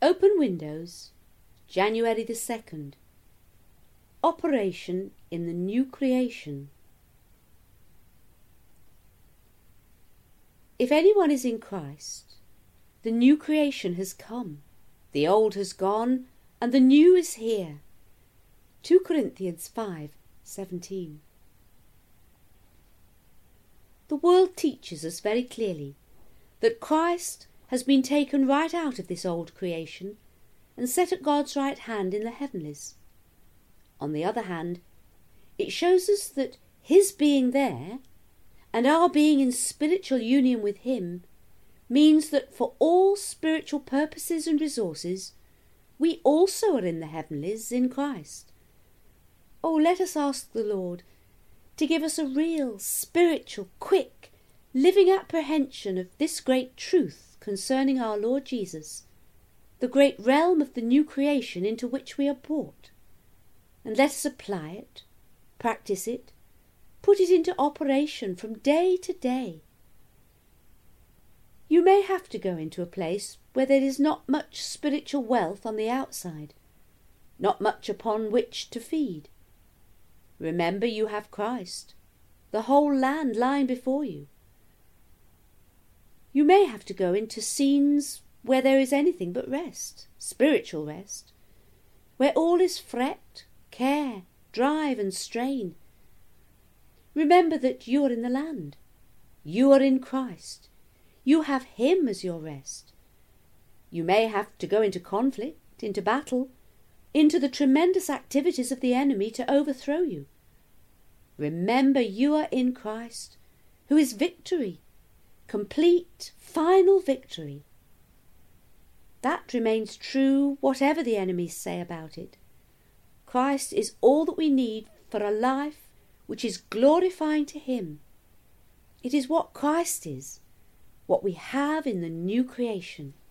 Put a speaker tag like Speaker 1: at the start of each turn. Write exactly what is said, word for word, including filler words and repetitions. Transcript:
Speaker 1: Open Windows, January the second. Operation in the New Creation. If anyone is in Christ, the new creation has come, the old has gone, and the new is here. Second Corinthians five seventeen. The world teaches us very clearly that Christ has been taken right out of this old creation and set at God's right hand in the heavenlies. On the other hand, it shows us that his being there and our being in spiritual union with him means that for all spiritual purposes and resources, we also are in the heavenlies in Christ. Oh, let us ask the Lord to give us a real, spiritual, quick, living apprehension of this great truth concerning our Lord Jesus, the great realm of the new creation into which we are brought. And let us apply it, practice it, put it into operation from day to day. You may have to go into a place where there is not much spiritual wealth on the outside, not much upon which to feed. Remember, you have Christ, the whole land lying before you. You may have to go into scenes where there is anything but rest, spiritual rest, where all is fret, care, drive and strain. Remember that you are in the land. You are in Christ. You have him as your rest. You may have to go into conflict, into battle, into the tremendous activities of the enemy to overthrow you. Remember, you are in Christ, who is victory, complete, final victory. That remains true whatever the enemies say about it. Christ is all that we need for a life which is glorifying to him. It is what Christ is, what we have in the new creation.